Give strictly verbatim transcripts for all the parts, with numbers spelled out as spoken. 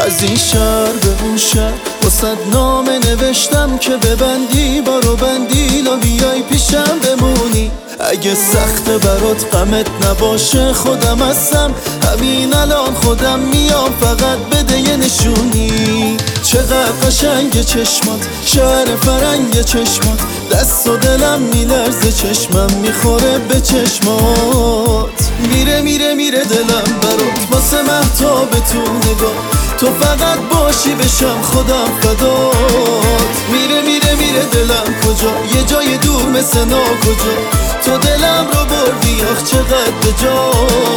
از این شهر به اون شهر واسد نامه نوشتم که ببندی بارو بندی لا بیای پیشم بمونی. اگه سخته برات غمت نباشه خودم هستم، همین الان خودم میام فقط بده یه نشونی. چقدر قشنگ چشمات، شهر فرنگ چشمات، دست و دلم میلرزه چشمم میخوره به چشمات. میره میره میره دلم برات واسه مهتاب تو نگاه، تو فقط باشی بشم خودم فدات. میره میره میره دلم کجا، یه جای دور مثل ناکجا، تو دلم رو بردی آخ چقدر به جا.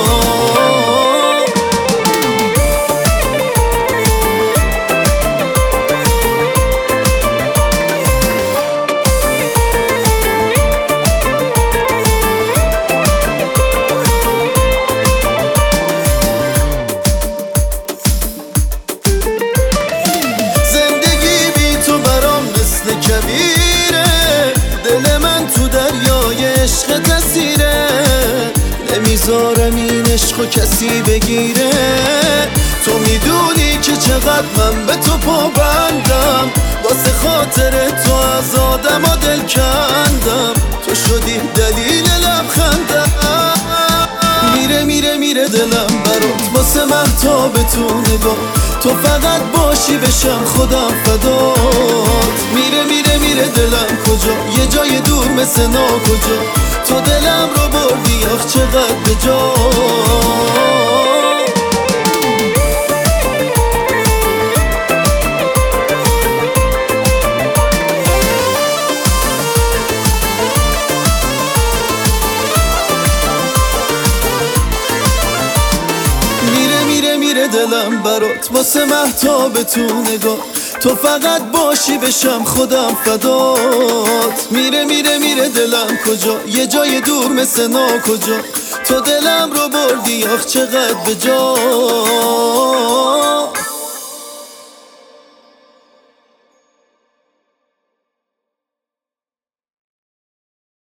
دل من تو دریای عشق تسیره، نمیذارم این عشقو کسی بگیره. تو میدونی که چقدر من به تو پابندم، واسه خاطر تو از آدم ها دل کندم، تو شدی دلیل لبخندم. میره میره میره دلم برات واسه مهتاب تو نگاه، تو فقط باشی بشم خودم فدات. میره میره میره دلم کجا، یه جای دور مثل ناکجا، تو دلم رو بردی آخ چقدر به جا. میره دلم برات واسه مهتاب تو نگاه، تو فقط باشی بشم خودم فدات. میره میره میره دلم کجا، یه جای دور مثل ناکجا، تو دلم رو بردی آخ چقدر به جا.